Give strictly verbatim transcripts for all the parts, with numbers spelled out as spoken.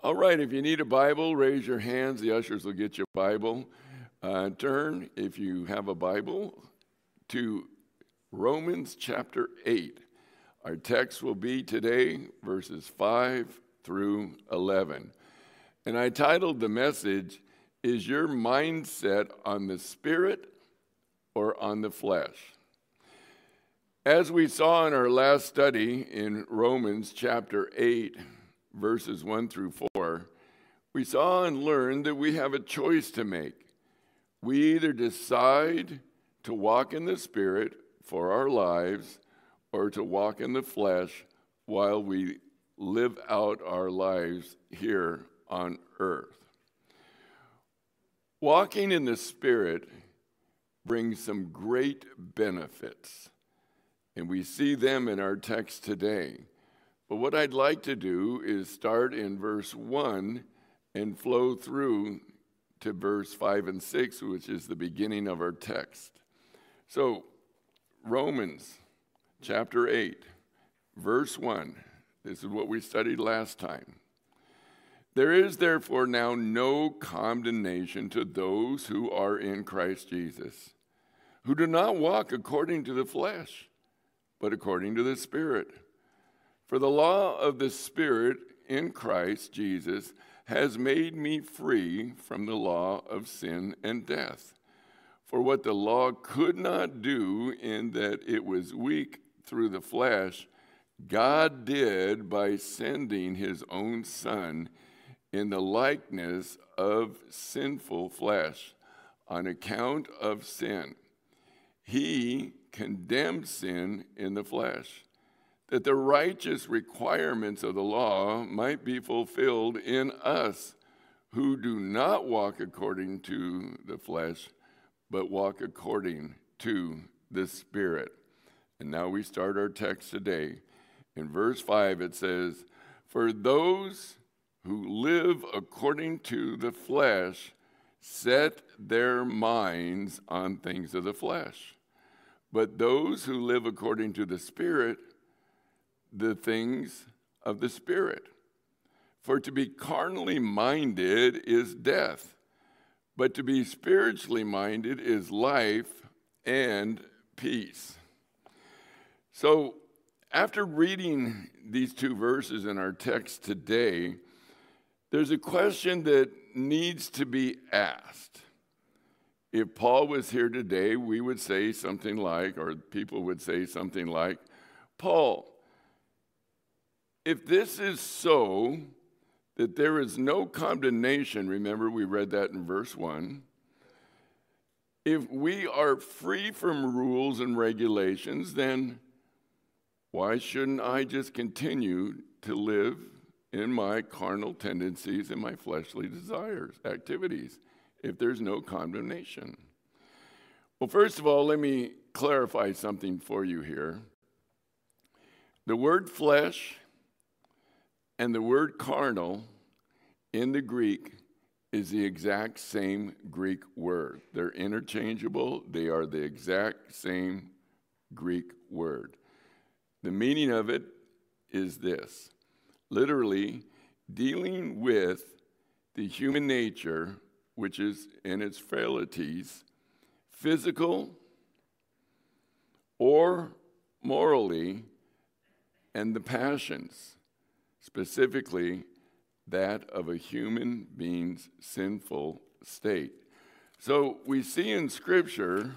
All right, if you need a Bible, raise your hands. The ushers will get you a Bible. Uh, turn, if you have a Bible, to Romans chapter eight. Our text will be today verses five through eleven. And I titled the message, Is Your Mindset on the Spirit or on the Flesh? As we saw in our last study in Romans chapter eight, verses one through four, we saw and learned that we have a choice to make. We either decide to walk in the Spirit for our lives or to walk in the flesh while we live out our lives here on earth. Walking in the Spirit brings some great benefits, and we see them in our text today. But what I'd like to do is start in verse one and flow through to verse five and six, which is the beginning of our text. So, Romans chapter eight, verse one. This is what we studied last time. There is therefore now no condemnation to those who are in Christ Jesus, who do not walk according to the flesh, but according to the Spirit. For the law of the Spirit in Christ Jesus has made me free from the law of sin and death. For what the law could not do in that it was weak through the flesh, God did by sending his own Son in the likeness of sinful flesh on account of sin. He condemned sin in the flesh, that the righteous requirements of the law might be fulfilled in us who do not walk according to the flesh, but walk according to the Spirit. And now we start our text today. In verse five it says, For those who live according to the flesh set their minds on things of the flesh, but those who live according to the Spirit, the things of the Spirit. For to be carnally minded is death, but to be spiritually minded is life and peace. So, after reading these two verses in our text today, there's a question that needs to be asked. If Paul was here today, we would say something like, or people would say something like, Paul, if this is so, that there is no condemnation, remember we read that in verse one, if we are free from rules and regulations, then why shouldn't I just continue to live in my carnal tendencies and my fleshly desires, activities, if there's no condemnation? Well, first of all, let me clarify something for you here. The word flesh and the word carnal in the Greek is the exact same Greek word. They're interchangeable. They are the exact same Greek word. The meaning of it is this: literally, dealing with the human nature, which is in its frailties, physical or morally, and the passions, specifically that of a human being's sinful state. So we see in Scripture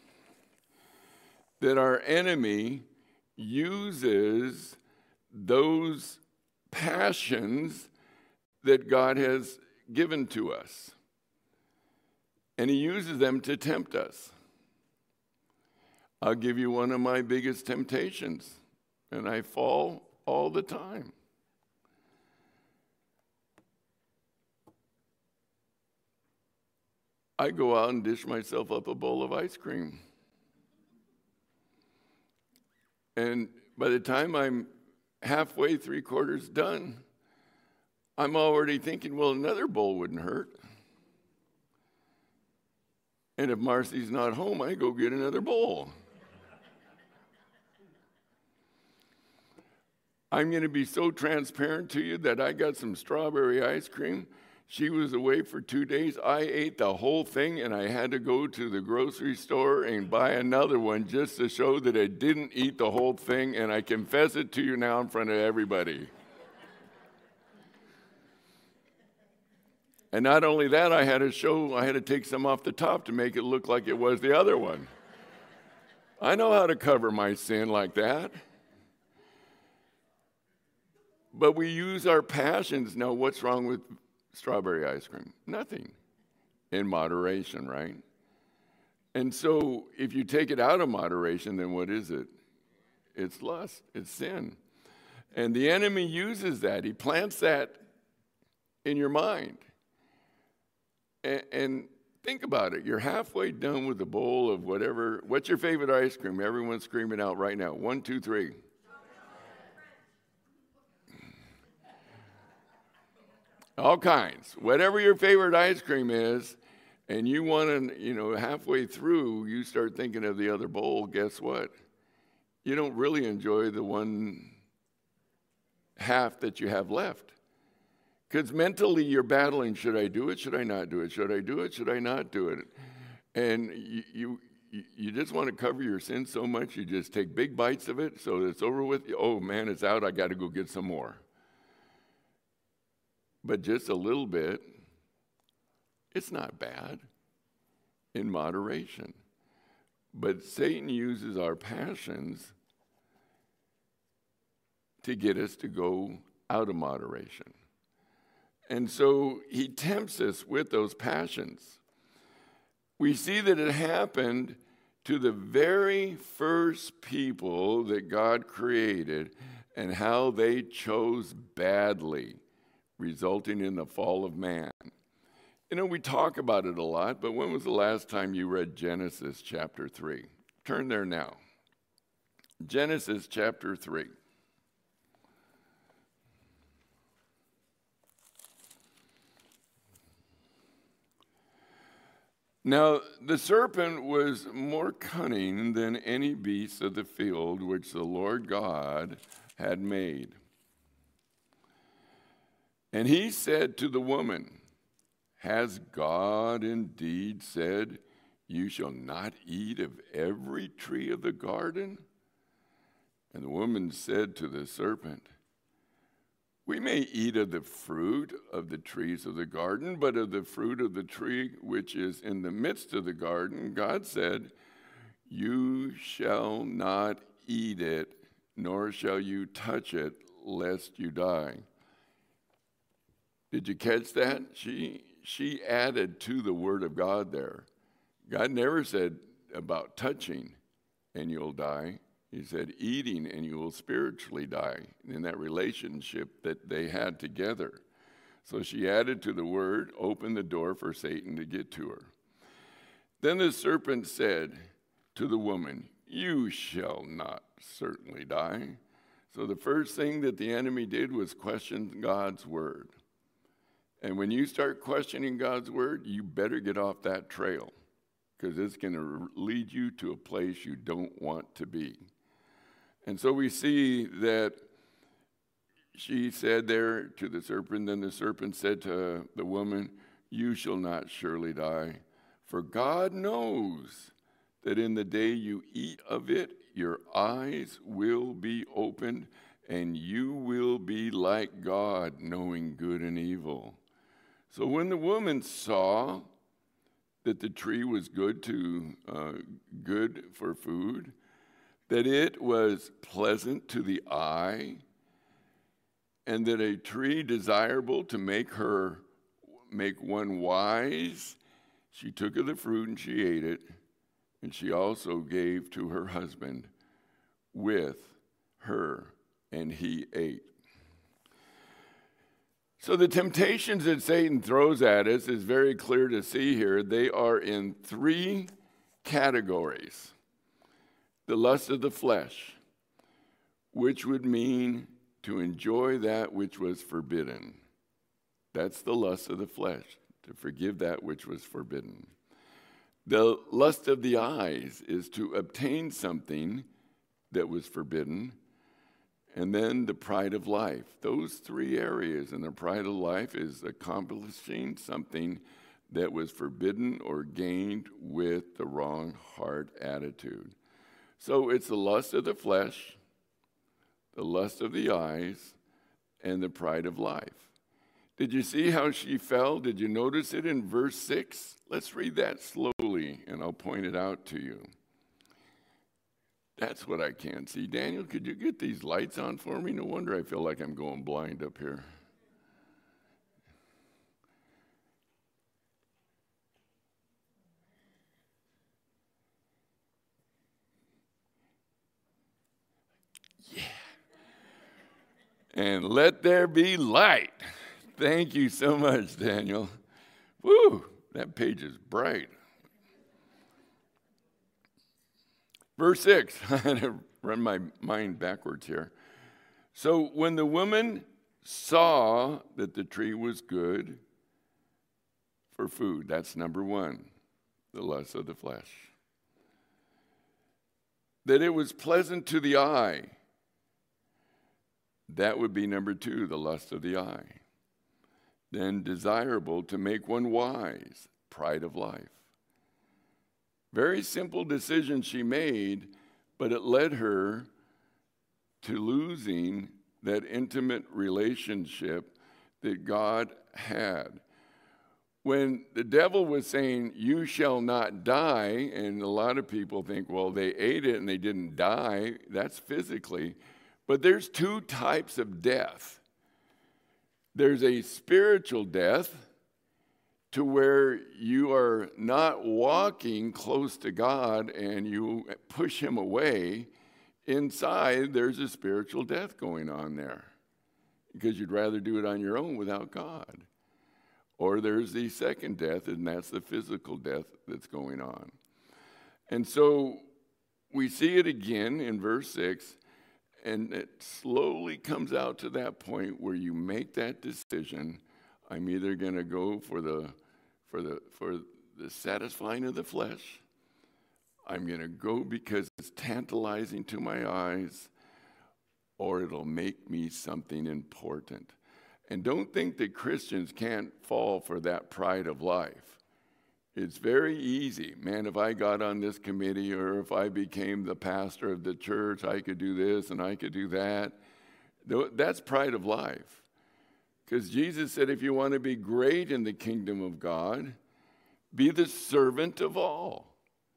that our enemy uses those passions that God has given to us, and he uses them to tempt us. I'll give you one of my biggest temptations, and I fall all the time. I go out and dish myself up a bowl of ice cream. And by the time I'm halfway, three quarters done, I'm already thinking, well, another bowl wouldn't hurt. And if Marcy's not home, I go get another bowl. I'm going to be so transparent to you that I got some strawberry ice cream. She was away for two days. I ate the whole thing, and I had to go to the grocery store and buy another one just to show that I didn't eat the whole thing, and I confess it to you now in front of everybody. And not only that, I had to show, I had to take some off the top to make it look like it was the other one. I know how to cover my sin like that. But we use our passions. Now, what's wrong with strawberry ice cream? Nothing. In moderation, right? And so if you take it out of moderation, then what is it? It's lust. It's sin. And the enemy uses that. He plants that in your mind. And, and think about it. You're halfway done with a bowl of whatever. What's your favorite ice cream? Everyone's screaming out right now. One, two, three. All kinds. Whatever your favorite ice cream is, and you want to, you know, halfway through, you start thinking of the other bowl, guess what? You don't really enjoy the one half that you have left. Because mentally you're battling, should I do it? Should I not do it? Should I do it? Should I not do it? And you, you, you just want to cover your sin so much, you just take big bites of it so that it's over with. Oh, man, it's out. I got to go get some more. But just a little bit, it's not bad in moderation. But Satan uses our passions to get us to go out of moderation. And so he tempts us with those passions. We see that it happened to the very first people that God created and how they chose badly, resulting in the fall of man. You know, we talk about it a lot, but when was the last time you read Genesis chapter three? Turn there now. Genesis chapter three. Now, the serpent was more cunning than any beast of the field which the Lord God had made. And he said to the woman, has God indeed said, you shall not eat of every tree of the garden? And the woman said to the serpent, we may eat of the fruit of the trees of the garden, but of the fruit of the tree which is in the midst of the garden, God said, you shall not eat it, nor shall you touch it, lest you die. Did you catch that? She, she added to the word of God there. God never said about touching and you'll die. He said eating and you will spiritually die in that relationship that they had together. So she added to the word, opened the door for Satan to get to her. Then the serpent said to the woman, you shall not certainly die. So the first thing that the enemy did was question God's word. And when you start questioning God's word, you better get off that trail, because it's going to lead you to a place you don't want to be. And so we see that she said there to the serpent, then the serpent said to the woman, you shall not surely die, for God knows that in the day you eat of it, your eyes will be opened, and you will be like God, knowing good and evil. So when the woman saw that the tree was good to uh, good for food, that it was pleasant to the eye, and that a tree desirable to make her make one wise, she took of the fruit and she ate it, and she also gave to her husband with her, and he ate. So the temptations that Satan throws at us is very clear to see here. They are in three categories. The lust of the flesh, which would mean to enjoy that which was forbidden. That's the lust of the flesh, to forgive that which was forbidden. The lust of the eyes is to obtain something that was forbidden. and then the pride of life. Those three areas, and the pride of life is accomplishing something that was forbidden or gained with the wrong heart attitude. So it's the lust of the flesh, the lust of the eyes, and the pride of life. Did you see how she fell? Did you notice it in verse six? Let's read that slowly, and I'll point it out to you. That's what I can't see. Daniel, could you get these lights on for me? No wonder I feel like I'm going blind up here. Yeah. And let there be light. Thank you so much, Daniel. Woo, that page is bright. Verse six, I had to run my mind backwards here. So when the woman saw that the tree was good for food, that's number one, the lust of the flesh. That it was pleasant to the eye, that would be number two, the lust of the eye. Then desirable to make one wise, pride of life. Very simple decision she made, but it led her to losing that intimate relationship that God had. When the devil was saying, you shall not die, and a lot of people think, well, they ate it and they didn't die. That's physically. But there's two types of death. There's a spiritual death, to where you are not walking close to God and you push him away. Inside, there's a spiritual death going on there because you'd rather do it on your own without God. Or there's the second death, and that's the physical death that's going on. And so we see it again in verse six, and it slowly comes out to that point where you make that decision. I'm either going to go for the for the for the satisfying of the flesh. I'm going to go because it's tantalizing to my eyes, or it'll make me something important. And don't think that Christians can't fall for that pride of life. It's very easy. Man, if I got on this committee, or if I became the pastor of the church, I could do this and I could do that. That's pride of life. Because Jesus said, if you want to be great in the kingdom of God, be the servant of all.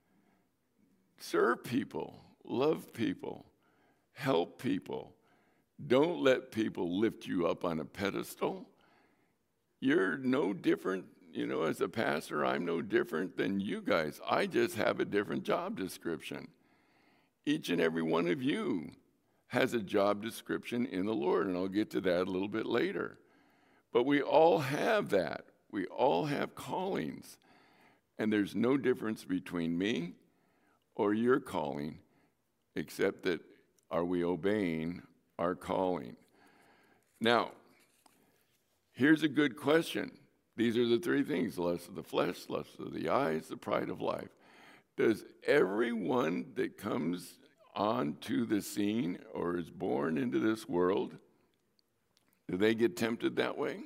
Serve people, love people, help people. Don't let people lift you up on a pedestal. You're no different, you know, as a pastor, I'm no different than you guys. I just have a different job description. Each and every one of you has a job description in the Lord, and I'll get to that a little bit later. But we all have that. We all have callings. And there's no difference between me or your calling, except that are we obeying our calling? Now, here's a good question. These are the three things: lust of the flesh, lust of the eyes, the pride of life. Does everyone that comes onto the scene or is born into this world, do they get tempted that way?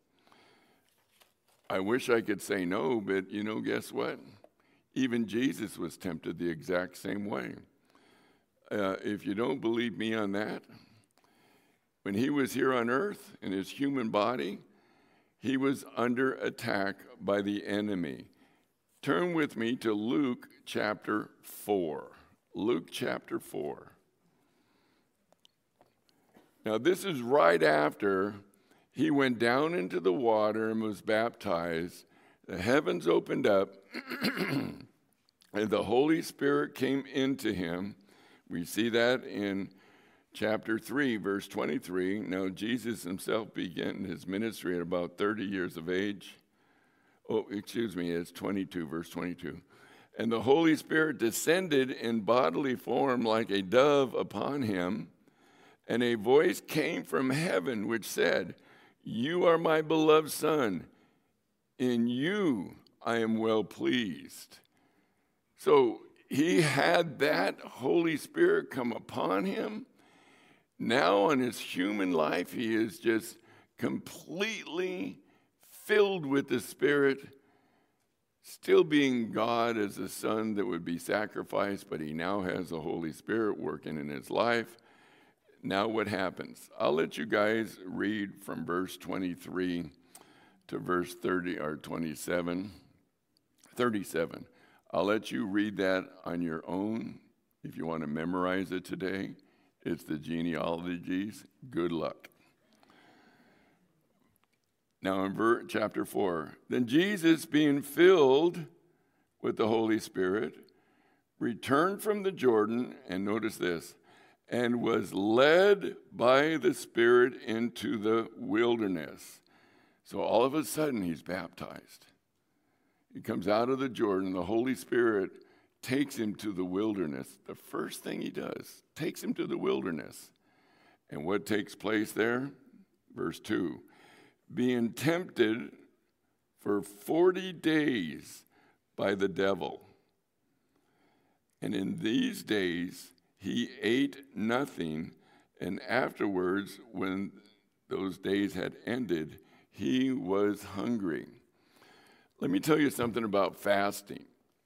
I wish I could say no, but you know, guess what? Even Jesus was tempted the exact same way. Uh, if you don't believe me on that, when he was here on earth in his human body, he was under attack by the enemy. Turn with me to Luke chapter four. Luke chapter four. Now, this is right after he went down into the water and was baptized. The heavens opened up, and the Holy Spirit came into him. We see that in chapter three, verse twenty-three. Now, Jesus himself began his ministry at about thirty years of age. Oh, excuse me, it's twenty-two, verse twenty-two. And the Holy Spirit descended in bodily form like a dove upon him. And a voice came from heaven which said, "You are my beloved Son. In you I am well pleased." So he had that Holy Spirit come upon him. Now in his human life, he is just completely filled with the Spirit, still being God as a son that would be sacrificed, but he now has the Holy Spirit working in his life. Now what happens? I'll let you guys read from verse twenty-three to verse thirty or twenty-seven, thirty-seven. I'll let you read that on your own if you want to memorize it today. It's the genealogies. Good luck. Now in ver- chapter four, then Jesus, being filled with the Holy Spirit, returned from the Jordan, and notice this, and was led by the Spirit into the wilderness. So all of a sudden he's baptized. He comes out of the Jordan, the Holy Spirit takes him to the wilderness. The first thing he does, takes him to the wilderness. And what takes place there? Verse two, being tempted for forty days by the devil. And in these days he ate nothing, and afterwards, when those days had ended, he was hungry. Let me tell you something about fasting.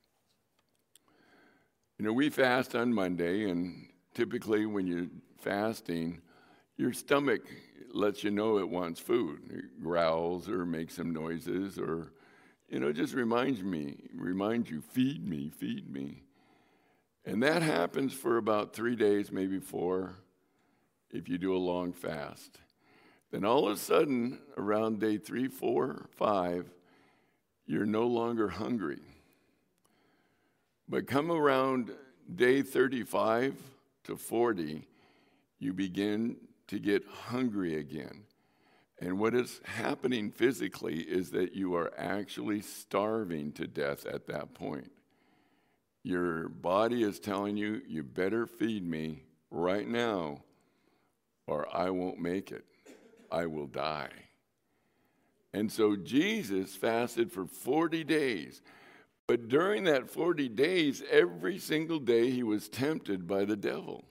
You know, we fast on Monday, and typically when you're fasting, your stomach lets you know it wants food. It growls or makes some noises, or, you know, just reminds me, reminds you, feed me, feed me. And that happens for about three days, maybe four, if you do a long fast. Then all of a sudden, around day three, four, five, you're no longer hungry. But come around day thirty-five to forty, you begin to get hungry again. And what is happening physically is that you are actually starving to death at that point. Your body is telling you, you better feed me right now, or I won't make it. I will die. And so Jesus fasted for forty days. But during that forty days, every single day he was tempted by the devil.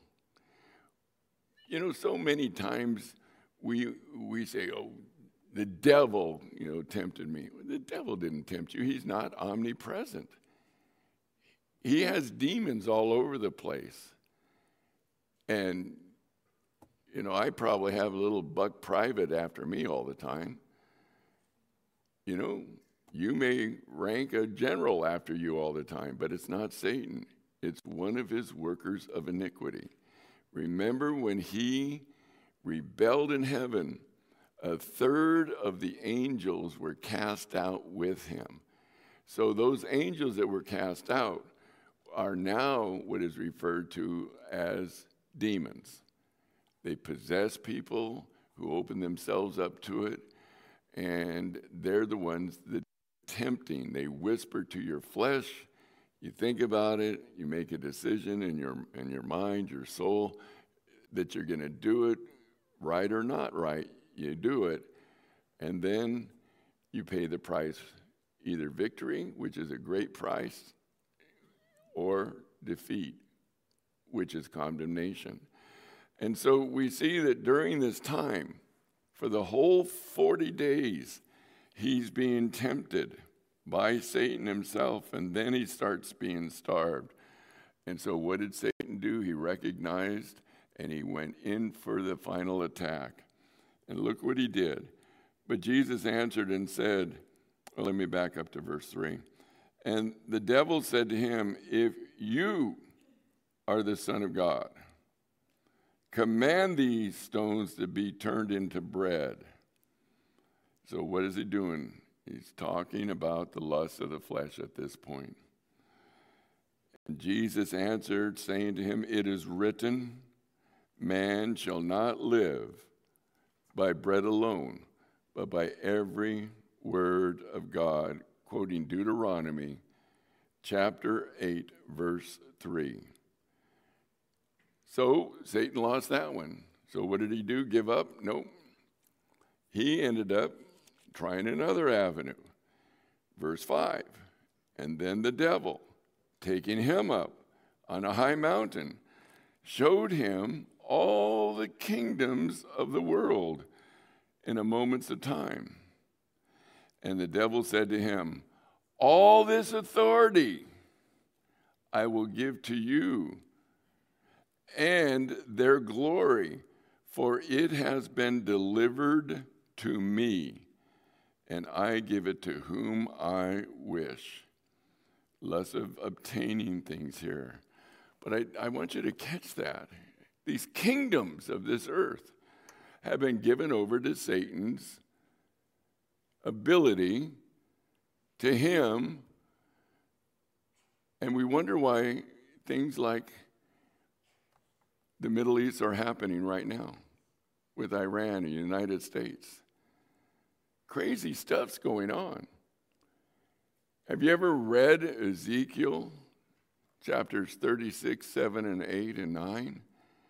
You know, so many times we we say, oh, the devil, you know, tempted me. The devil didn't tempt you. He's not omnipresent. He has demons all over the place. And, you know, I probably have a little buck private after me all the time. You know, you may rank a general after you all the time, but it's not Satan. It's one of his workers of iniquity. Remember when he rebelled in heaven, a third of the angels were cast out with him. So those angels that were cast out are now what is referred to as demons. They possess people who open themselves up to it, and they're the ones that tempting. They whisper to your flesh. You think about it. You make a decision in your in your mind, your soul, that you're going to do it, right or not right. You do it, and then you pay the price, either victory, which is a great price, or defeat, which is condemnation. And so we see that during this time, for the whole forty days, he's being tempted by Satan himself, and then he starts being starved. And so what did Satan do? He recognized, and he went in for the final attack. And look what he did. But Jesus answered and said, well, let me back up to verse three. And the devil said to him, if you are the Son of God, command these stones to be turned into bread. So what is he doing? He's talking about the lust of the flesh at this point. And Jesus answered, saying to him, it is written, man shall not live by bread alone, but by every word of God, quoting Deuteronomy chapter eight, verse three. So Satan lost that one. So what did he do? Give up? Nope. He ended up trying another avenue. Verse five. And then the devil, taking him up on a high mountain, showed him all the kingdoms of the world in a moment's of time. And the devil said to him, all this authority I will give to you, and their glory, for it has been delivered to me, and I give it to whom I wish. Less of obtaining things here. But I, I want you to catch that. These kingdoms of this earth have been given over to Satan's ability, to him, and we wonder why things like the Middle East are happening right now with Iran and the United States. Crazy stuff's going on. Have you ever read Ezekiel chapters thirty-six, seven, and eight, and nine?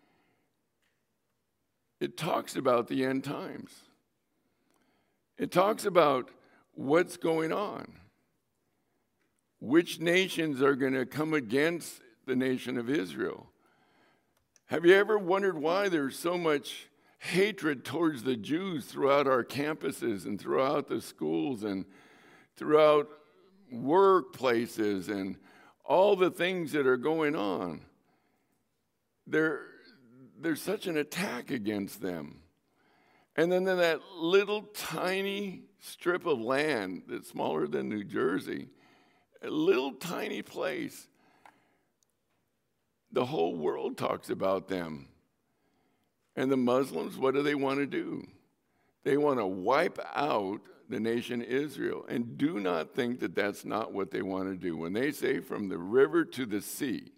It talks about the end times. It talks about what's going on. Which nations are going to come against the nation of Israel? Have you ever wondered why there's so much hatred towards the Jews throughout our campuses and throughout the schools and throughout workplaces and all the things that are going on? There, there's such an attack against them. And then in that little tiny strip of land that's smaller than New Jersey, a little tiny place, the whole world talks about them. And the Muslims, what do they want to do? They want to wipe out the nation Israel. And do not think that that's not what they want to do. When they say from the river to the sea,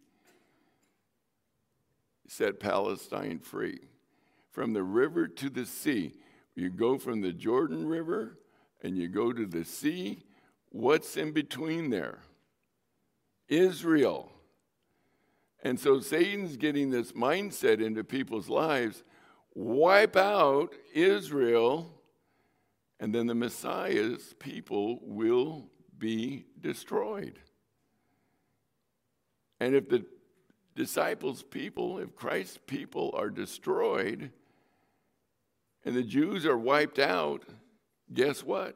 set Palestine free. From the river to the sea. You go from the Jordan River and you go to the sea. What's in between there? Israel. And so Satan's getting this mindset into people's lives, wipe out Israel, and then the Messiah's people will be destroyed. And if the disciples' people, if Christ's people are destroyed, and the Jews are wiped out, guess what?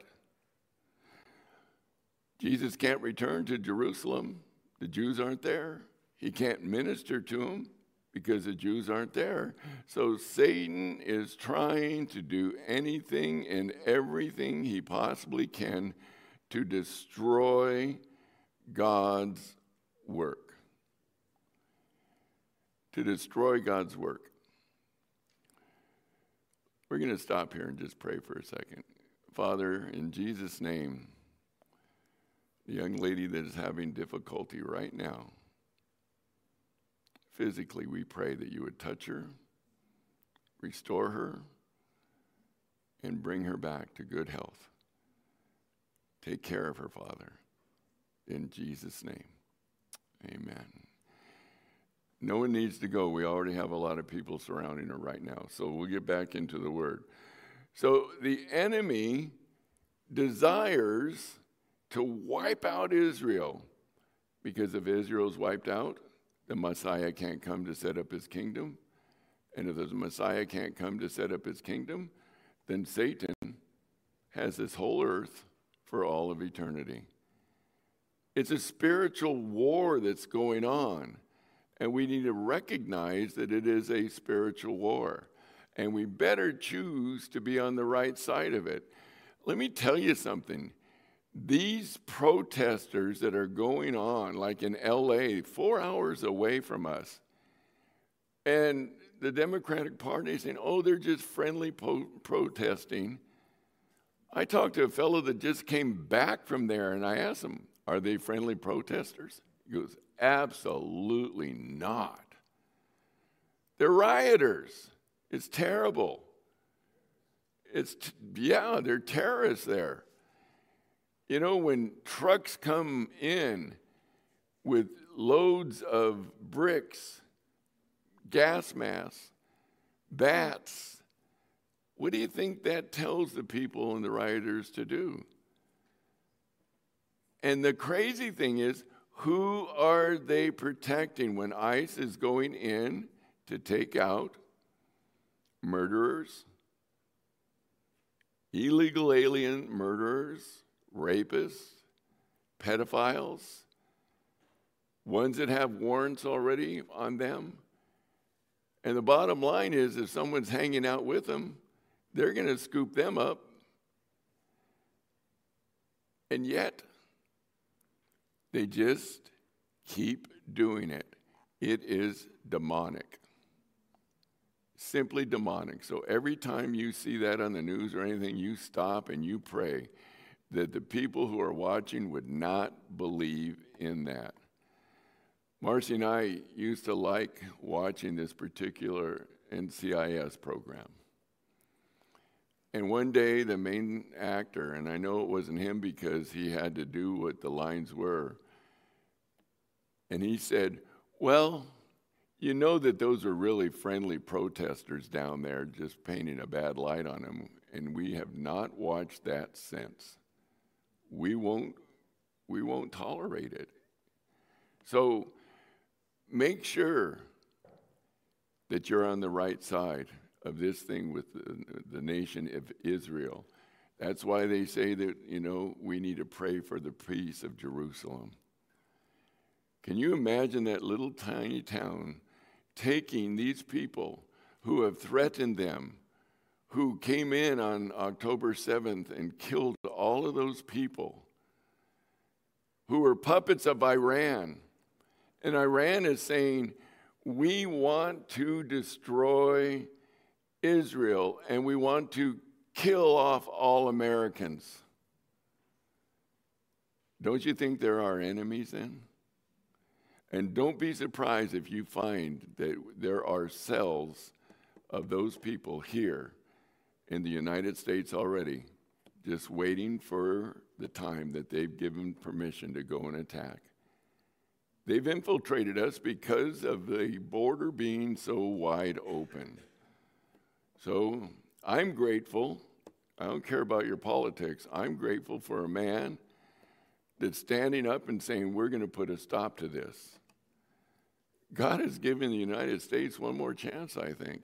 Jesus can't return to Jerusalem. The Jews aren't there. He can't minister to them because the Jews aren't there. So Satan is trying to do anything and everything he possibly can to destroy God's work. To destroy God's work. We're going to stop here and just pray for a second. Father, in Jesus' name, the young lady that is having difficulty right now, physically, we pray that you would touch her, restore her, and bring her back to good health. Take care of her, Father. In Jesus' name, amen. No one needs to go. We already have a lot of people surrounding her right now. So we'll get back into the word. So the enemy desires to wipe out Israel, because if Israel's wiped out, the Messiah can't come to set up his kingdom. And if the Messiah can't come to set up his kingdom, then Satan has this whole earth for all of eternity. It's a spiritual war that's going on. And we need to recognize that it is a spiritual war. And we better choose to be on the right side of it. Let me tell you something. These protesters that are going on, like in L A, four hours away from us, and the Democratic Party is saying, oh, they're just friendly po- protesting. I talked to a fellow that just came back from there, and I asked him, are they friendly protesters? He goes, absolutely not. They're rioters. It's terrible. It's, t- yeah, they're terrorists there. You know, when trucks come in with loads of bricks, gas masks, bats, what do you think that tells the people and the rioters to do? And the crazy thing is, who are they protecting when ICE is going in to take out murderers, illegal alien murderers, rapists, pedophiles, ones that have warrants already on them. And the bottom line is, if someone's hanging out with them, they're going to scoop them up. And yet, they just keep doing it. It is demonic. Simply demonic. So every time you see that on the news or anything, you stop and you pray that the people who are watching would not believe in that. Marcy and I used to like watching this particular N C I S program. And one day the main actor, and I know it wasn't him because he had to do what the lines were, and he said, well, you know that those are really friendly protesters down there just painting a bad light on them, and we have not watched that since. We won't, we won't tolerate it. So make sure that you're on the right side of this thing with the, the nation of Israel. That's why they say that, you know, we need to pray for the peace of Jerusalem. Can you imagine that little tiny town taking these people who have threatened them, who came in on October seventh and killed all of those people, who were puppets of Iran? And Iran is saying, we want to destroy Israel and we want to kill off all Americans. Don't you think they're our enemies then? And don't be surprised if you find that there are cells of those people here in the United States already, just waiting for the time that they've given permission to go and attack. They've infiltrated us because of the border being so wide open. So I'm grateful. I don't care about your politics. I'm grateful for a man that's standing up and saying, we're going to put a stop to this. God has given the United States one more chance, I think.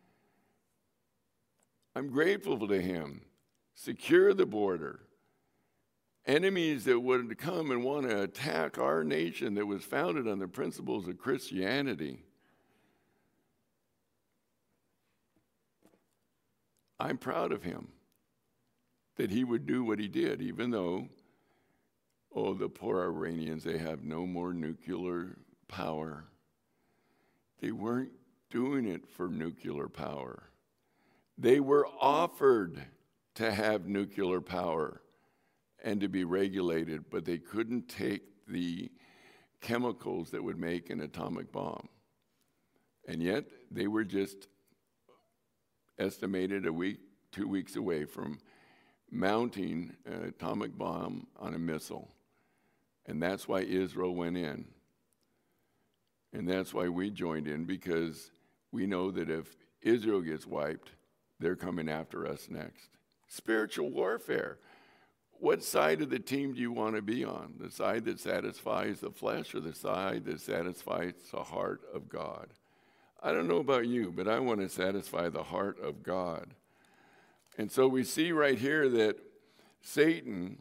I'm grateful to him. Secure the border. Enemies that would come and want to attack our nation that was founded on the principles of Christianity. I'm proud of him that he would do what he did, even though, oh, the poor Iranians, they have no more nuclear power. They weren't doing it for nuclear power. They were offered to have nuclear power and to be regulated, but they couldn't take the chemicals that would make an atomic bomb. And yet, they were just estimated a week, two weeks away from mounting an atomic bomb on a missile. And that's why Israel went in. And that's why we joined in, because we know that if Israel gets wiped, they're coming after us next. Spiritual warfare. What side of the team do you want to be on? The side that satisfies the flesh or the side that satisfies the heart of God? I don't know about you, but I want to satisfy the heart of God. And so we see right here that Satan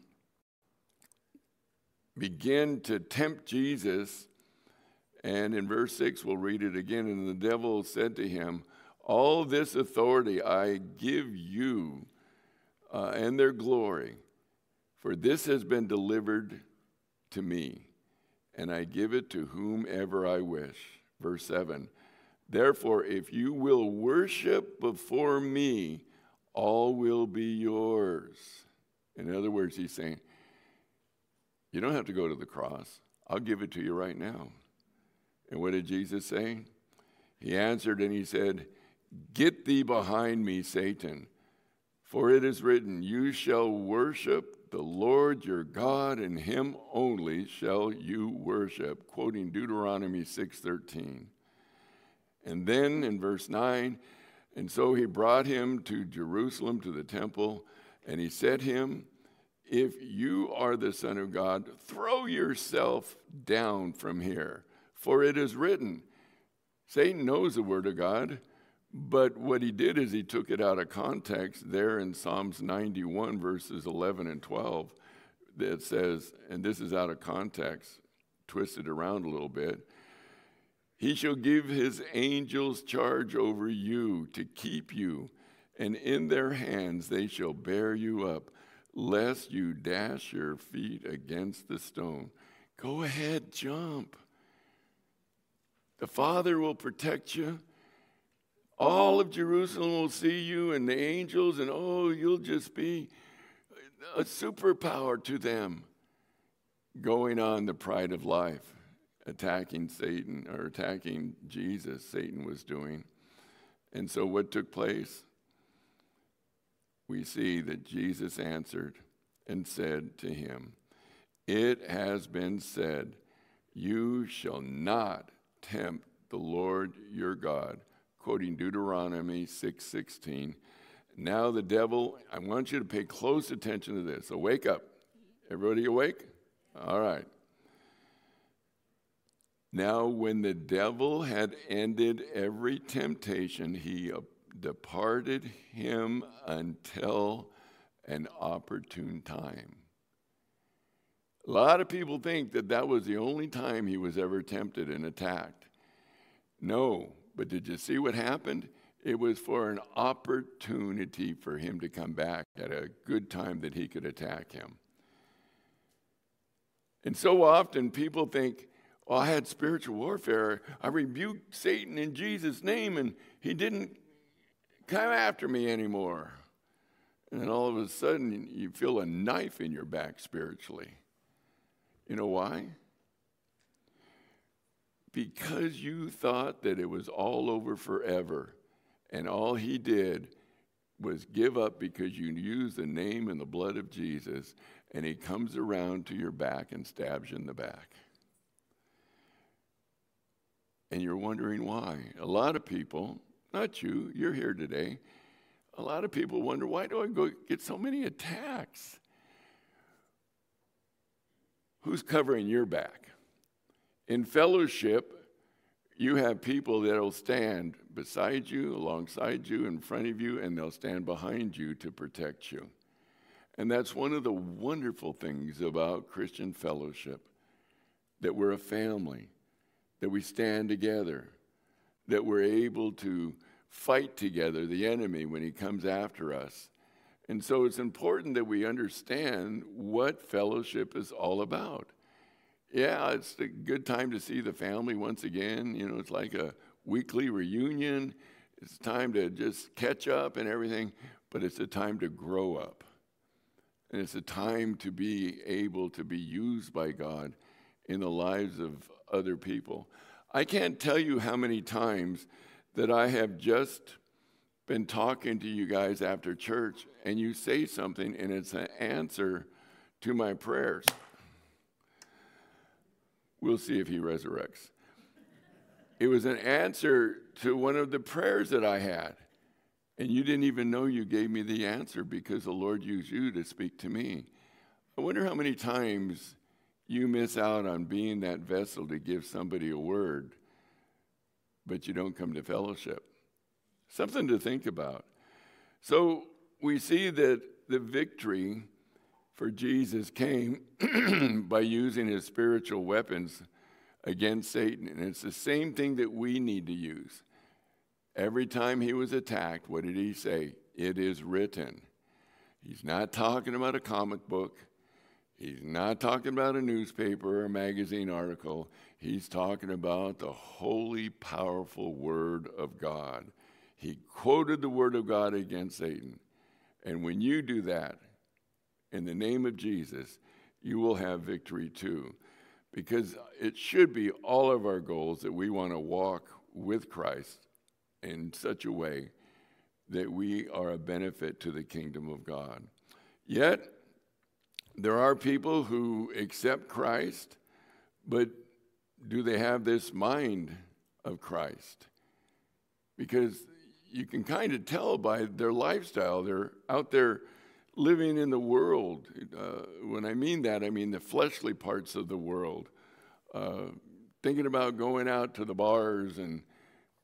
began to tempt Jesus. And in verse six, we'll read it again. And the devil said to him, all this authority I give you uh, and their glory, for this has been delivered to me, and I give it to whomever I wish. Verse seven, therefore, if you will worship before me, all will be yours. In other words, he's saying, you don't have to go to the cross. I'll give it to you right now. And what did Jesus say? He answered and he said, get thee behind me, Satan, for it is written, you shall worship the Lord your God, and him only shall you worship, quoting Deuteronomy six thirteen. And then in verse nine, and so he brought him to Jerusalem to the temple, and he said him, if you are the Son of God, throw yourself down from here, for it is written. Satan knows the word of God, But what he did is he took it out of context there in Psalms ninety-one, verses eleven and twelve, that says, and this is out of context, twisted around a little bit, he shall give his angels charge over you to keep you, and in their hands they shall bear you up, lest you dash your feet against the stone. Go ahead, jump. The Father will protect you. All of Jerusalem will see you and the angels, and oh, you'll just be a superpower to them going on the pride of life, attacking Satan or attacking Jesus, Satan was doing. And so what took place? We see that Jesus answered and said to him, "It has been said, you shall not tempt the Lord your God," quoting Deuteronomy six sixteen. Now the devil, I want you to pay close attention to this. So wake up. Everybody awake? All right. Now when the devil had ended every temptation, he departed him until an opportune time. A lot of people think that that was the only time he was ever tempted and attacked. No, but did you see what happened? It was for an opportunity for him to come back at a good time that he could attack him. And so often people think, "Oh, I had spiritual warfare. I rebuked Satan in Jesus' name, and he didn't come after me anymore." And then all of a sudden, you feel a knife in your back spiritually. You know why? Because you thought that it was all over forever, and all he did was give up because you used the name and the blood of Jesus, and he comes around to your back and stabs you in the back. And you're wondering why. A lot of people, not you, you're here today, a lot of people wonder, why do I go get so many attacks? Who's covering your back? In fellowship, you have people that will stand beside you, alongside you, in front of you, and they'll stand behind you to protect you. And that's one of the wonderful things about Christian fellowship, that we're a family, that we stand together, that we're able to fight together the enemy when he comes after us. And so it's important that we understand what fellowship is all about. Yeah, it's a good time to see the family once again. You know, it's like a weekly reunion. It's time to just catch up and everything, but it's a time to grow up. And it's a time to be able to be used by God in the lives of other people. I can't tell you how many times that I have just been talking to you guys after church, and you say something, and it's an answer to my prayers. We'll see if he resurrects. It was an answer to one of the prayers that I had. And you didn't even know you gave me the answer because the Lord used you to speak to me. I wonder how many times you miss out on being that vessel to give somebody a word, but you don't come to fellowship. Something to think about. So we see that the victory for Jesus came by using his spiritual weapons against Satan. And it's the same thing that we need to use. Every time he was attacked, what did he say? It is written. He's not talking about a comic book. He's not talking about a newspaper or a magazine article. He's talking about the holy, powerful Word of God. He quoted the Word of God against Satan. And when you do that, in the name of Jesus, you will have victory too. Because it should be all of our goals that we want to walk with Christ in such a way that we are a benefit to the kingdom of God. Yet, there are people who accept Christ, but do they have this mind of Christ? Because you can kind of tell by their lifestyle. They're out there living in the world. Uh, when I mean that, I mean the fleshly parts of the world. Uh, thinking about going out to the bars and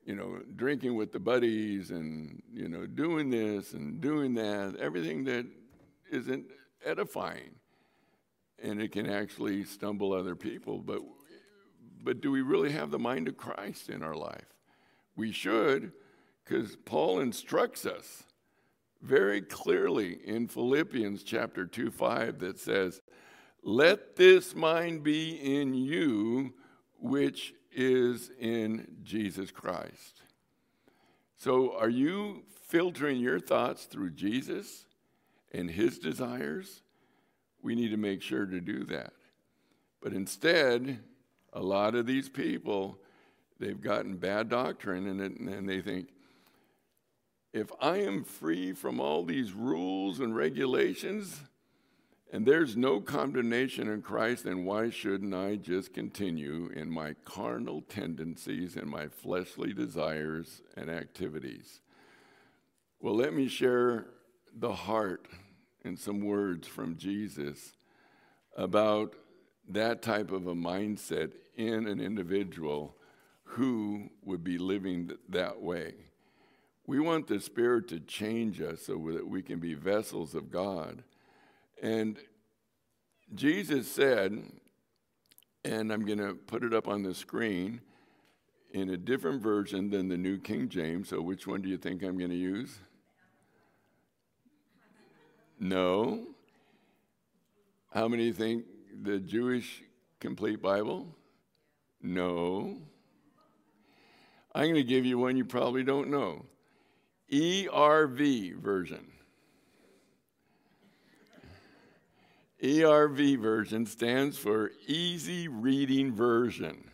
you know, drinking with the buddies and, you know, doing this and doing that, everything that isn't edifying. And it can actually stumble other people. But, but do we really have the mind of Christ in our life? We should, because Paul instructs us very clearly in Philippians chapter two, five that says, let this mind be in you, which is in Jesus Christ. So are you filtering your thoughts through Jesus and his desires? We need to make sure to do that. But instead, a lot of these people, they've gotten bad doctrine, and, it, and they think, if I am free from all these rules and regulations, and there's no condemnation in Christ, then why shouldn't I just continue in my carnal tendencies and my fleshly desires and activities? Well, let me share the heart and some words from Jesus about that type of a mindset in an individual who would be living that way. We want the Spirit to change us so that we can be vessels of God. And Jesus said, and I'm going to put it up on the screen in a different version than the New King James, so which one do you think I'm going to use? No. How many think the Jewish Complete Bible? No. I'm going to give you one you probably don't know. E R V version. E R V version stands for Easy Reading Version.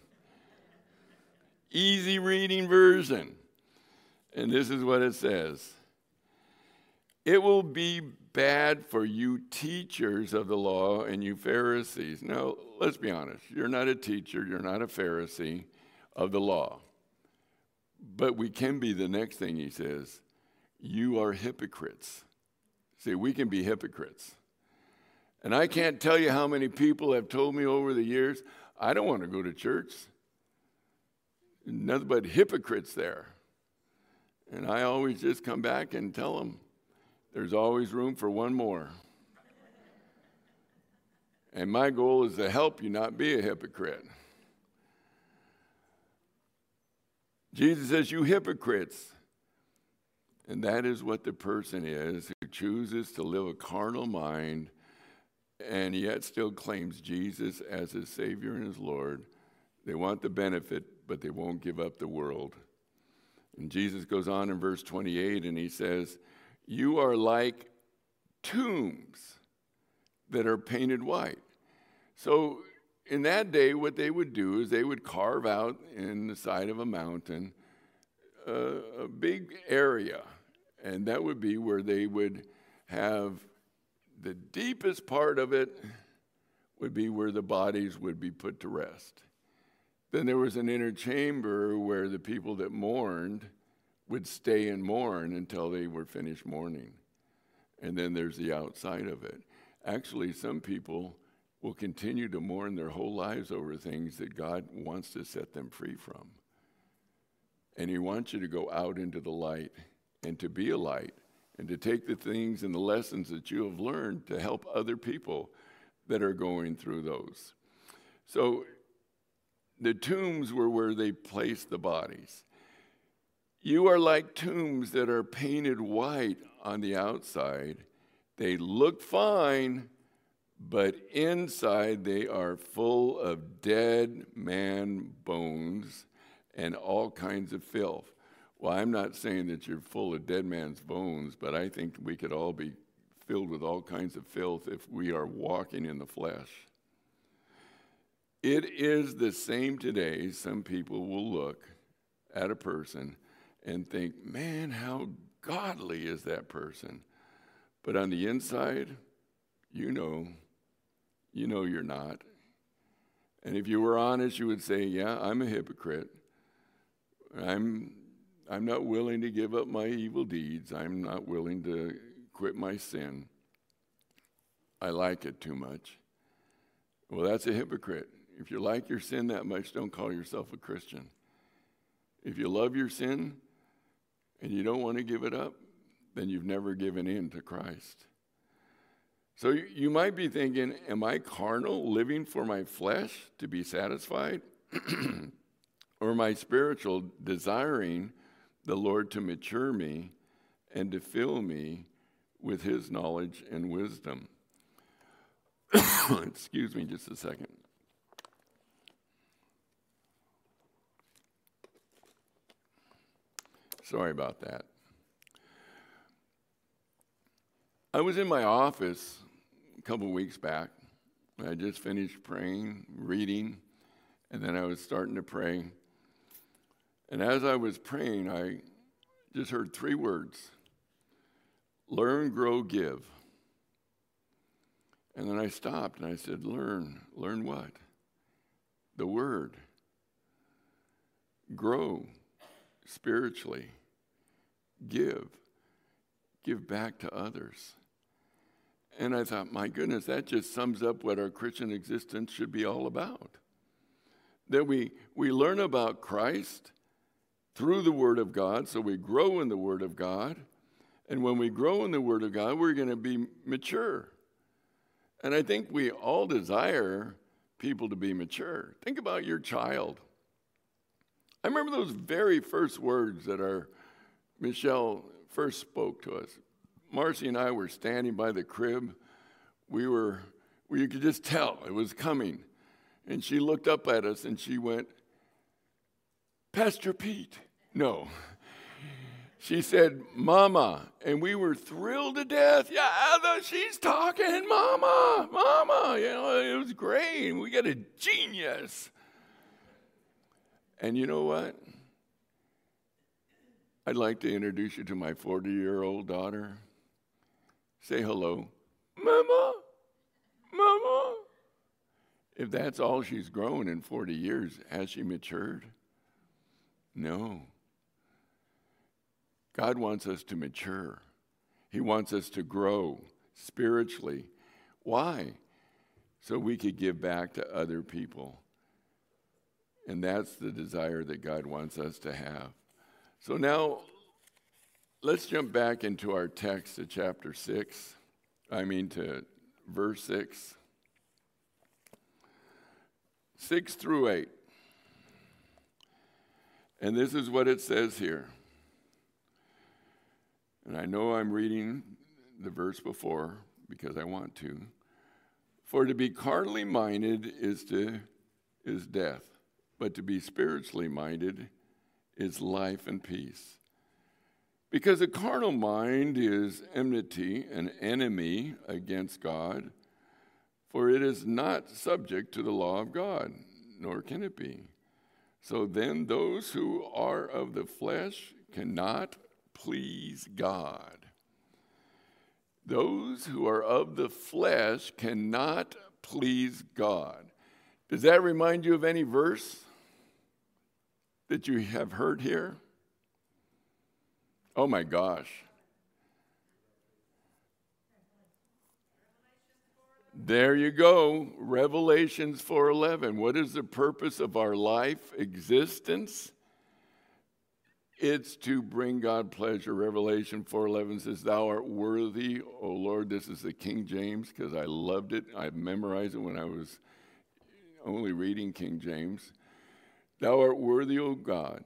Easy Reading Version. And this is what it says. It will be bad for you teachers of the law and you Pharisees. Now, let's be honest. You're not a teacher. You're not a Pharisee of the law. But we can be the next thing he says. You are hypocrites. See, we can be hypocrites. And I can't tell you how many people have told me over the years, I don't want to go to church. Nothing but hypocrites there. And I always just come back and tell them, there's always room for one more. And my goal is to help you not be a hypocrite. Jesus says, you hypocrites. And that is what the person is who chooses to live a carnal mind and yet still claims Jesus as his Savior and his Lord. They want the benefit, but they won't give up the world. And Jesus goes on in verse twenty-eight and he says, you are like tombs that are painted white. So in that day, what they would do is they would carve out in the side of a mountain uh, a big area. And that would be where they would have the deepest part of it would be where the bodies would be put to rest. Then there was an inner chamber where the people that mourned would stay and mourn until they were finished mourning. And then there's the outside of it. Actually, some people will continue to mourn their whole lives over things that God wants to set them free from. And he wants you to go out into the light and to be a light and to take the things and the lessons that you have learned to help other people that are going through those. So the tombs were where they placed the bodies. You are like tombs that are painted white on the outside. They look fine, but inside they are full of dead man bones and all kinds of filth. Well, I'm not saying that you're full of dead man's bones, but I think we could all be filled with all kinds of filth if we are walking in the flesh. It is the same today. Some people will look at a person and think, man, how godly is that person? But on the inside, you know, you know you're not. And if you were honest, you would say, yeah, I'm a hypocrite. I'm, I'm not willing to give up my evil deeds. I'm not willing to quit my sin. I like it too much. Well, that's a hypocrite. If you like your sin that much, don't call yourself a Christian. If you love your sin and you don't want to give it up, then you've never given in to Christ. So you might be thinking, am I carnal, living for my flesh to be satisfied? Or am I spiritual, desiring the Lord to mature me and to fill me with his knowledge and wisdom? Excuse me just a second. Sorry about that. I was in my office a couple weeks back. I just finished praying, reading, and then I was starting to pray. And as I was praying, I just heard three words: learn, grow, give. And then I stopped and I said, learn. Learn what? The Word. Grow spiritually. Give. Give back to others. And I thought, my goodness, that just sums up what our Christian existence should be all about. That we, we learn about Christ through the Word of God, so we grow in the Word of God. And when we grow in the Word of God, we're going to be mature. And I think we all desire people to be mature. Think about your child. I remember those very first words that our Michelle first spoke to us. Marcy and I were standing by the crib. We were, well, you could just tell it was coming. And she looked up at us and she went, Pastor Pete. No. She said, Mama. And we were thrilled to death. Yeah, she's talking, Mama, Mama. You know, it was great. We got a genius. And you know what? I'd like to introduce you to my forty-year-old daughter. Say hello. Mama, Mama. If that's all she's grown in forty years, has she matured? No. God wants us to mature. He wants us to grow spiritually. Why? So we could give back to other people. And that's the desire that God wants us to have. So now, let's jump back into our text to chapter six. I mean to verse six. Six through eight. And this is what it says here. And I know I'm reading the verse before because I want to. For to be carnally minded is to is death, but to be spiritually minded is life and peace. Because a carnal mind is enmity, an enemy against God, for it is not subject to the law of God, nor can it be. So then those who are of the flesh cannot please God. Those who are of the flesh cannot please God. Does that remind you of any verse that you have heard here? Oh my gosh. There you go, Revelations four eleven. What is the purpose of our life existence? It's to bring God pleasure. Revelation four eleven says, Thou art worthy, O Lord. This is the King James because I loved it. I memorized it when I was only reading King James. Thou art worthy, O God.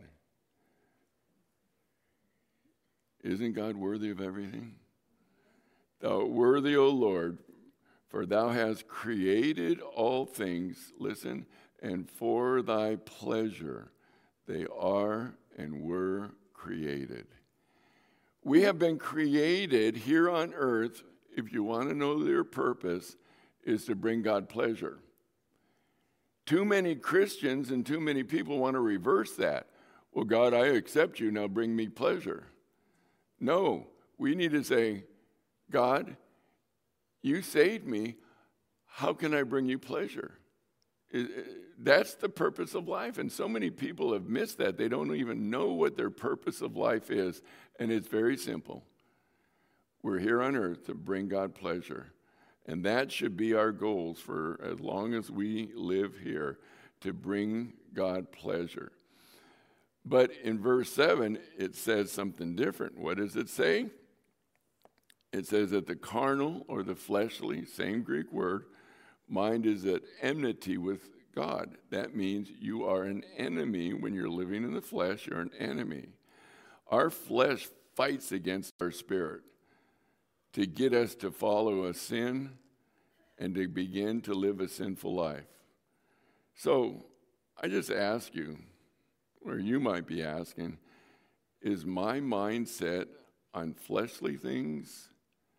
Isn't God worthy of everything? Thou art worthy, O Lord, for thou hast created all things, listen, and for thy pleasure they are and were created. We have been created here on earth, if you want to know their purpose, is to bring God pleasure. Too many Christians and too many people want to reverse that. Well, God, I accept you, now bring me pleasure. No, we need to say, God, you saved me. How can I bring you pleasure? That's the purpose of life. And so many people have missed that. They don't even know what their purpose of life is. And it's very simple. We're here on earth to bring God pleasure. And that should be our goals for as long as we live here, to bring God pleasure. But in verse seven, it says something different. What does it say? It says that the carnal or the fleshly, same Greek word, mind is at enmity with God. That means you are an enemy. When you're living in the flesh, you're an enemy. Our flesh fights against our spirit to get us to follow a sin and to begin to live a sinful life. So I just ask you, or you might be asking, is my mind set on fleshly things,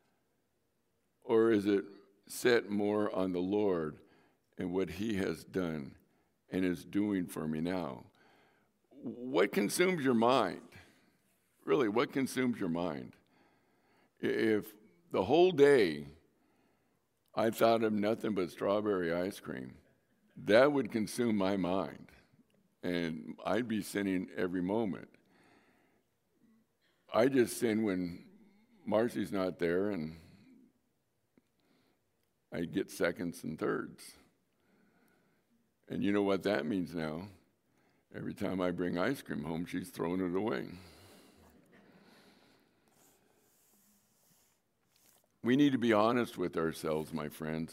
or is it set more on the Lord and what he has done and is doing for me now? What consumes your mind? Really, what consumes your mind? If the whole day I thought of nothing but strawberry ice cream, that would consume my mind, and I'd be sinning every moment. I just sin when Marcy's not there, and I get seconds and thirds. And you know what that means now? Every time I bring ice cream home, she's throwing it away. We need to be honest with ourselves, my friends.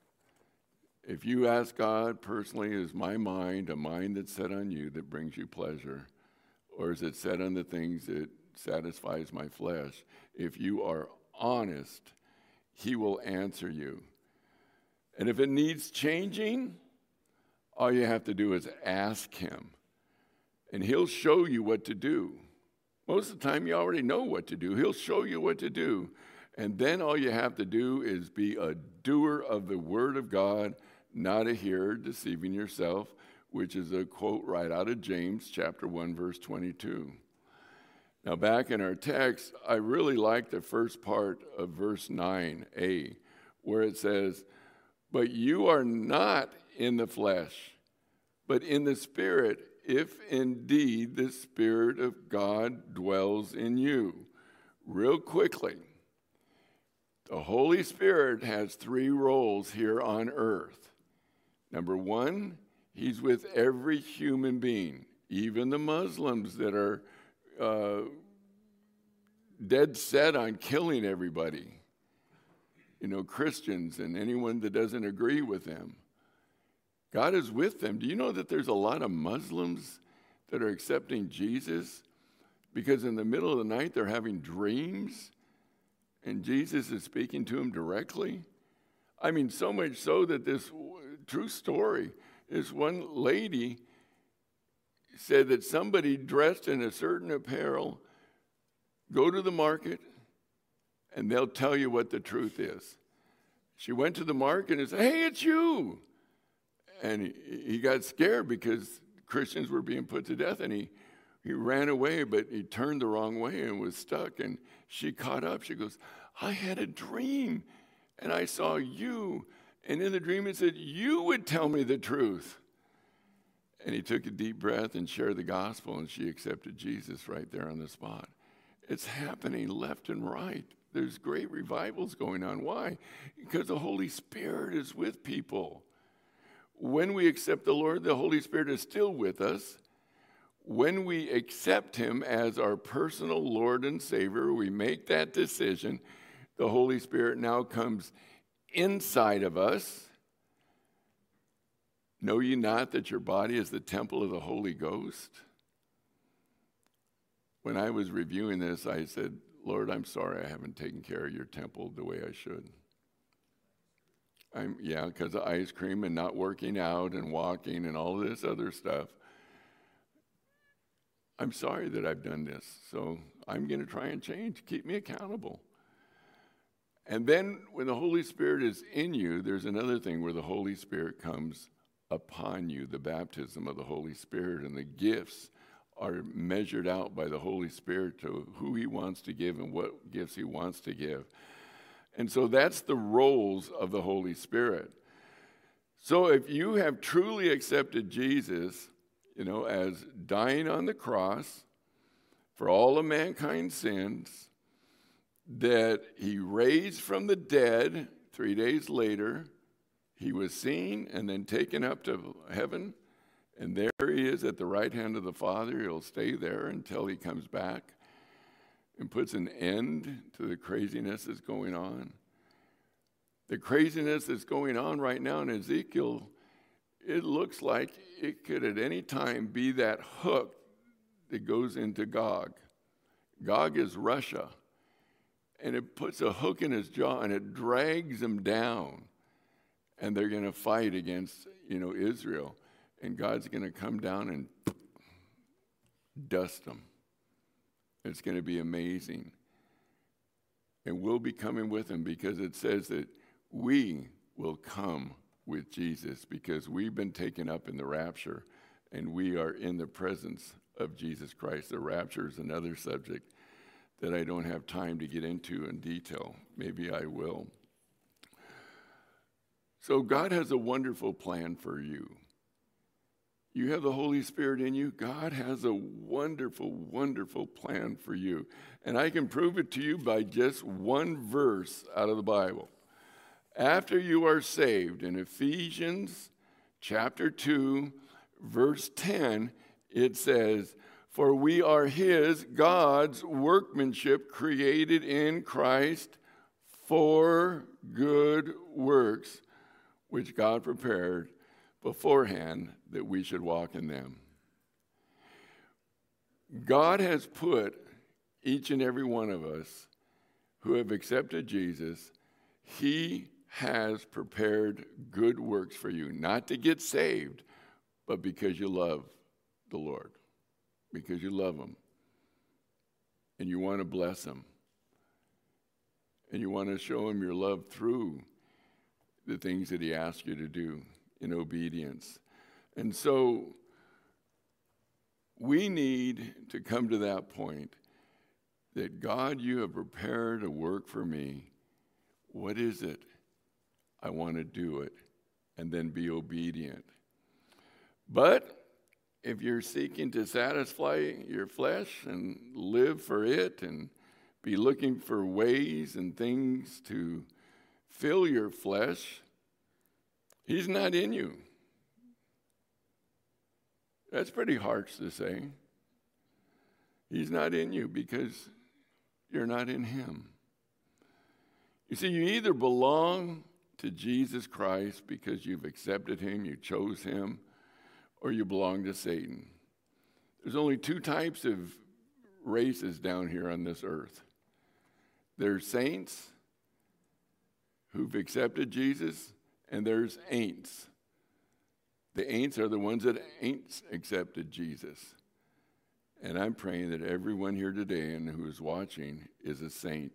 If you ask God personally, is my mind a mind that's set on you that brings you pleasure? Or is it set on the things that satisfies my flesh? If you are honest, he will answer you. And if it needs changing, all you have to do is ask him. And he'll show you what to do. Most of the time, you already know what to do. He'll show you what to do. And then all you have to do is be a doer of the word of God, not a hearer, deceiving yourself, which is a quote right out of James chapter one, verse twenty-two. Now, back in our text, I really like the first part of verse nine a, where it says, "But you are not in the flesh, but in the Spirit, if indeed the Spirit of God dwells in you." Real quickly, the Holy Spirit has three roles here on earth. Number one, he's with every human being, even the Muslims that are uh, dead set on killing everybody. You know, Christians and anyone that doesn't agree with them. God is with them. Do you know that there's a lot of Muslims that are accepting Jesus because in the middle of the night they're having dreams and Jesus is speaking to them directly? I mean, so much so that this true story, this one lady said that somebody dressed in a certain apparel, go to the market, and they'll tell you what the truth is. She went to the market and said, "Hey, it's you." And he, he got scared because Christians were being put to death, and he, he ran away, but he turned the wrong way and was stuck. And she caught up. She goes, "I had a dream, and I saw you. And in the dream it said, you would tell me the truth." And he took a deep breath and shared the gospel, and she accepted Jesus right there on the spot. It's happening left and right. There's great revivals going on. Why? Because the Holy Spirit is with people. When we accept the Lord, the Holy Spirit is still with us. When we accept him as our personal Lord and Savior, we make that decision, the Holy Spirit now comes inside of us. Know ye not that your body is the temple of the Holy Ghost? When I was reviewing this, I said, "Lord, I'm sorry I haven't taken care of your temple the way I should." I'm, yeah, because of ice cream and not working out and walking and all this other stuff. I'm sorry that I've done this, so I'm going to try and change. Keep me accountable. And then when the Holy Spirit is in you, there's another thing where the Holy Spirit comes upon you, the baptism of the Holy Spirit, and the gifts are measured out by the Holy Spirit to who he wants to give and what gifts he wants to give. And so that's the roles of the Holy Spirit. So if you have truly accepted Jesus, you know, as dying on the cross for all of mankind's sins, that he raised from the dead three days later, he was seen and then taken up to heaven, And there he is at the right hand of the Father. He'll stay there until he comes back and puts an end to the craziness that's going on. The craziness that's going on right now in Ezekiel, it looks like it could at any time be that hook that goes into Gog. Gog is Russia. And it puts a hook in his jaw and it drags him down. And they're going to fight against, you know, Israel. And God's going to come down and dust them. It's going to be amazing. And we'll be coming with him because it says that we will come with Jesus because we've been taken up in the rapture and we are in the presence of Jesus Christ. The rapture is another subject that I don't have time to get into in detail. Maybe I will. So God has a wonderful plan for you. You have the Holy Spirit in you. God has a wonderful, wonderful plan for you. And I can prove it to you by just one verse out of the Bible. After you are saved, in Ephesians chapter two, verse ten, it says, "For we are his, God's workmanship, created in Christ for good works, which God prepared beforehand that we should walk in them." God has put each and every one of us who have accepted Jesus, he has prepared good works for you, not to get saved, but because you love the Lord, because you love him, and you want to bless him, and you want to show him your love through the things that he asks you to do in obedience. And so we need to come to that point that, God, you have prepared a work for me. What is it? I want to do it, and then be obedient. But if you're seeking to satisfy your flesh and live for it and be looking for ways and things to fill your flesh, he's not in you. That's pretty harsh to say. He's not in you because you're not in him. You see, you either belong to Jesus Christ because you've accepted him, you chose him, or you belong to Satan. There's only two types of races down here on this earth. There's saints who've accepted Jesus, and there's ain'ts. The ain'ts are the ones that ain't accepted Jesus. And I'm praying that everyone here today and who's watching is a saint.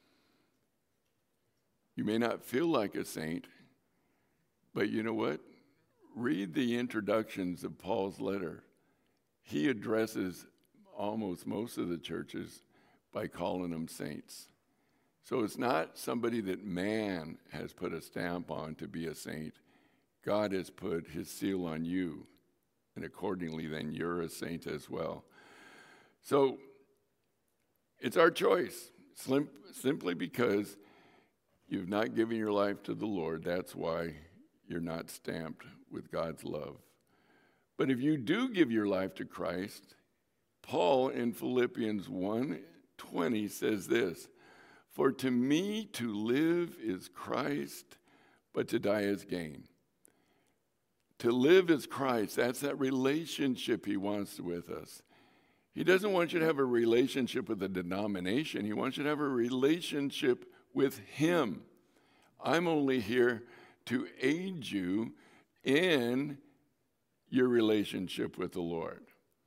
You may not feel like a saint, but you know what? Read the introductions of Paul's letter. He addresses almost most of the churches by calling them saints. So it's not somebody that man has put a stamp on to be a saint. God has put his seal on you, and accordingly then you're a saint as well. So it's our choice, Sim- simply because you've not given your life to the Lord. That's why you're not stamped with God's love. But if you do give your life to Christ, Paul in Philippians one twenty says this, "For to me to live is Christ, but to die is gain." To live is Christ. That's that relationship he wants with us. He doesn't want you to have a relationship with a denomination. He wants you to have a relationship with him. I'm only here to aid you in your relationship with the Lord.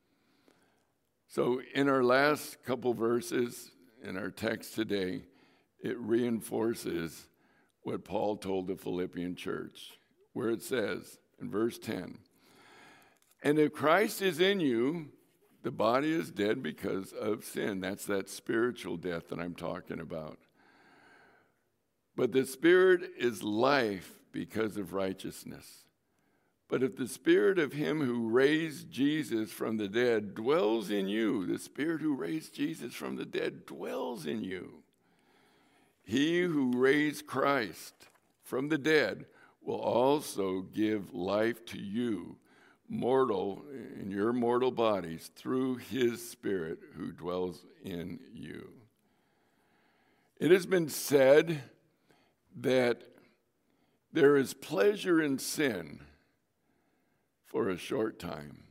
So in our last couple verses in our text today, it reinforces what Paul told the Philippian church, where it says in verse ten, "And if Christ is in you, the body is dead because of sin." That's that spiritual death that I'm talking about. "But the Spirit is life because of righteousness. But if the Spirit of him who raised Jesus from the dead dwells in you," the Spirit who raised Jesus from the dead dwells in you, "he who raised Christ from the dead will also give life to you mortal, in your mortal bodies, through his Spirit who dwells in you. It has been said that there is pleasure in sin for a short time,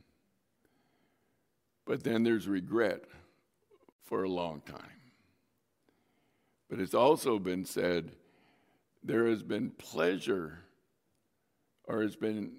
but then there's regret for a long time. But it's also been said there has been pleasure, or has been,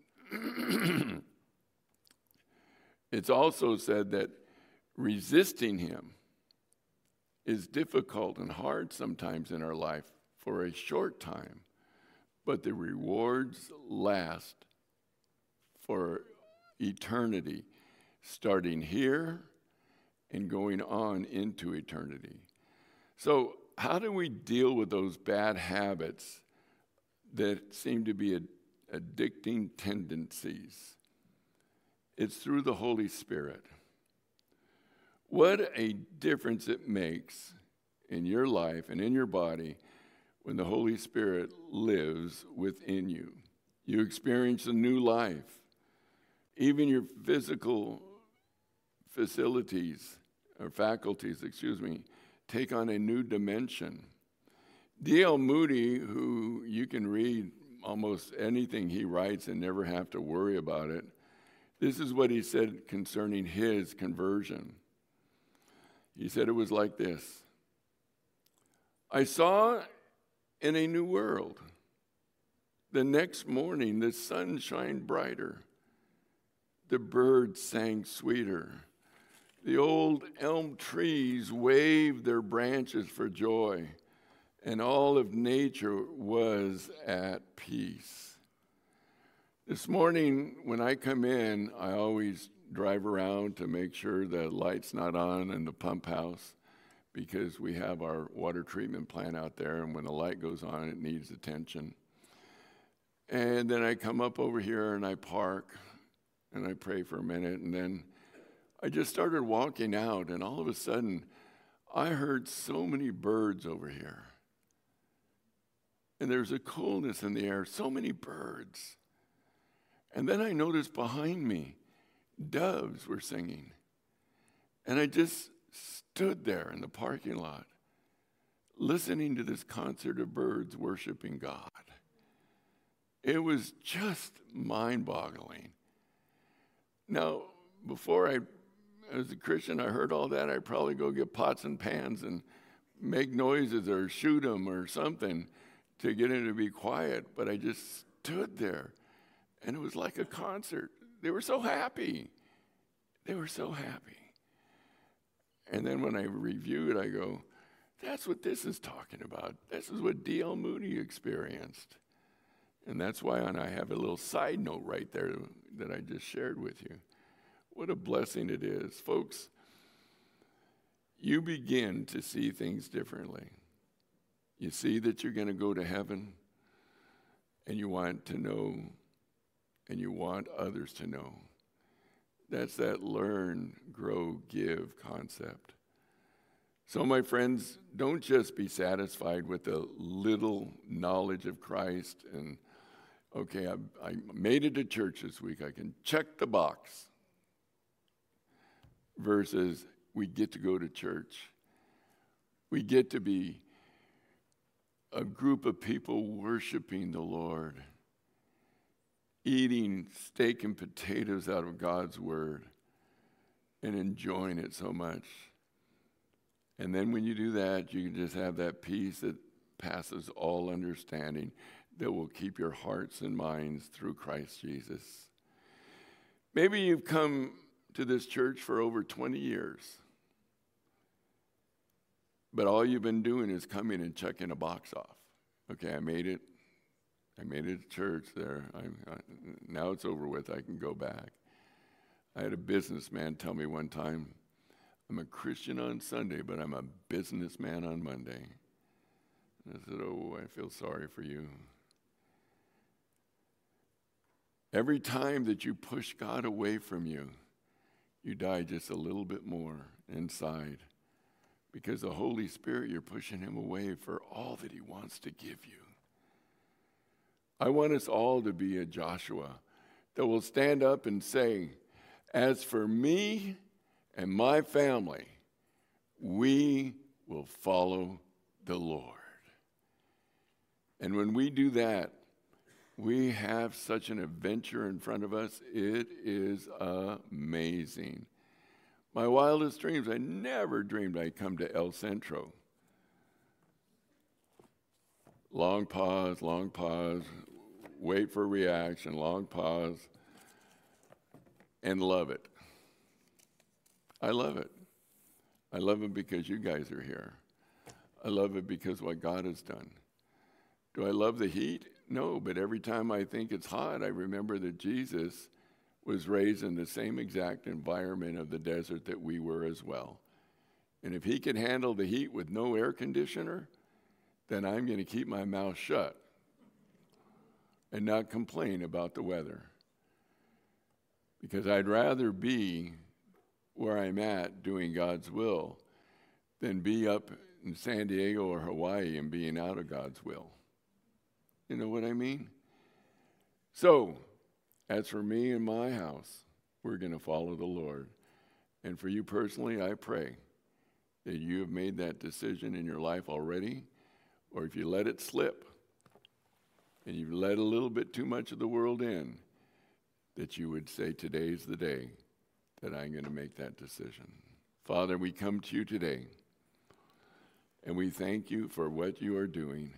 it's also said that resisting him is difficult and hard sometimes in our life for a short time, but the rewards last for eternity, starting here and going on into eternity. So how do we deal with those bad habits that seem to be ad- addicting tendencies? It's through the Holy Spirit. What a difference it makes in your life and in your body when the Holy Spirit lives within you. You experience a new life. Even your physical facilities, or faculties, excuse me, take on a new dimension. D L Moody, who you can read almost anything he writes and never have to worry about it, this is what he said concerning his conversion. He said it was like this: I saw in a new world. The next morning, the sun shined brighter. The birds sang sweeter. The old elm trees waved their branches for joy, and all of nature was at peace. This morning, when I come in, I always drive around to make sure the light's not on in the pump house, because we have our water treatment plant out there, and when the light goes on, it needs attention. And then I come up over here and I park, and I pray for a minute, and then I just started walking out, and all of a sudden, I heard so many birds over here. And there's a coolness in the air, so many birds. And then I noticed behind me, doves were singing. And I just stood there in the parking lot, listening to this concert of birds worshiping God. It was just mind-boggling. Now, before I, as a Christian, I heard all that, I'd probably go get pots and pans and make noises or shoot them or something to get him to be quiet. But I just stood there, and it was like a concert. They were so happy. They were so happy. And then when I review it, I go, that's what this is talking about. This is what D L Moody experienced. And that's why I have a little side note right there that I just shared with you. What a blessing it is. Folks, you begin to see things differently. You see that you're going to go to heaven, and you want to know, and you want others to know. That's that learn, grow, give concept. So, my friends, don't just be satisfied with a little knowledge of Christ and, okay, I, I made it to church this week, I can check the box. Versus, we get to go to church. We get to be a group of people worshiping the Lord, eating steak and potatoes out of God's word and enjoying it so much. And then when you do that, you can just have that peace that passes all understanding that will keep your hearts and minds through Christ Jesus. Maybe you've come to this church for over twenty years, but all you've been doing is coming and checking a box off. Okay, I made it. I made it to church there. I, I, now it's over with. I can go back. I had a businessman tell me one time, I'm a Christian on Sunday, but I'm a businessman on Monday. And I said, oh, I feel sorry for you. Every time that you push God away from you, you die just a little bit more inside. Because the Holy Spirit, you're pushing him away for all that he wants to give you. I want us all to be a Joshua that will stand up and say, as for me and my family, we will follow the Lord. And when we do that, we have such an adventure in front of us. It is amazing. My wildest dreams, I never dreamed I'd come to El Centro. Long pause, long pause, wait for reaction, long pause, and love it. I love it. I love it because you guys are here. I love it because what God has done. Do I love the heat? No, but every time I think it's hot, I remember that Jesus was raised in the same exact environment of the desert that we were as well. And if he could handle the heat with no air conditioner, then I'm going to keep my mouth shut and not complain about the weather. Because I'd rather be where I'm at doing God's will than be up in San Diego or Hawaii and being out of God's will. You know what I mean? So, as for me and my house, we're going to follow the Lord. And for you personally, I pray that you have made that decision in your life already, or if you let it slip and you've let a little bit too much of the world in, that you would say, today's the day that I'm going to make that decision. Father, we come to you today, and we thank you for what you are doing.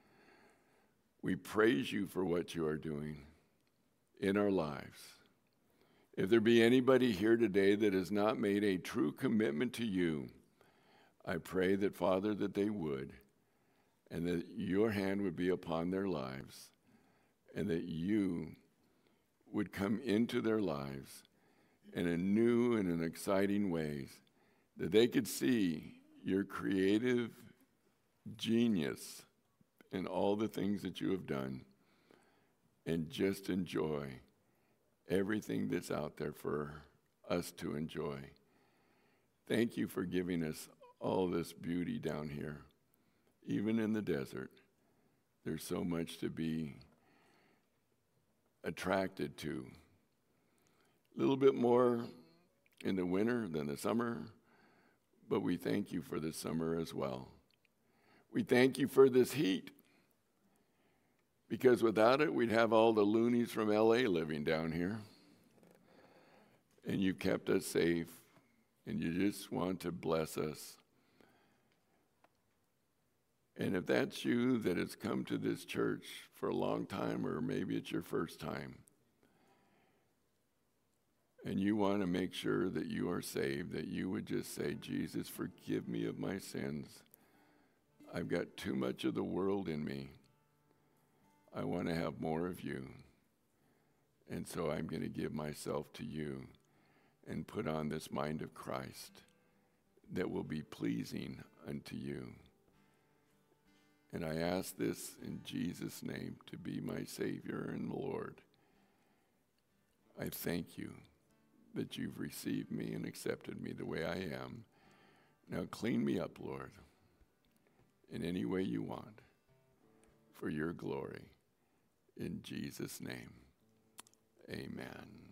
We praise you for what you are doing in our lives. If there be anybody here today that has not made a true commitment to you, I pray that, Father, that they would, and that your hand would be upon their lives, and that you would come into their lives in a new and an exciting ways, that they could see your creative genius in all the things that you have done, and just enjoy everything that's out there for us to enjoy. Thank you for giving us all this beauty down here. Even in the desert, there's so much to be attracted to. A little bit more in the winter than the summer, but we thank you for the summer as well. We thank you for this heat, because without it, we'd have all the loonies from L A living down here. And you've kept us safe, and you just want to bless us. And if that's you that has come to this church for a long time, or maybe it's your first time, and you want to make sure that you are saved, that you would just say, Jesus, forgive me of my sins. I've got too much of the world in me. I want to have more of you. And so I'm going to give myself to you and put on this mind of Christ that will be pleasing unto you. And I ask this in Jesus' name to be my Savior and Lord. I thank you that you've received me and accepted me the way I am. Now clean me up, Lord, in any way you want, for your glory. In Jesus' name, amen.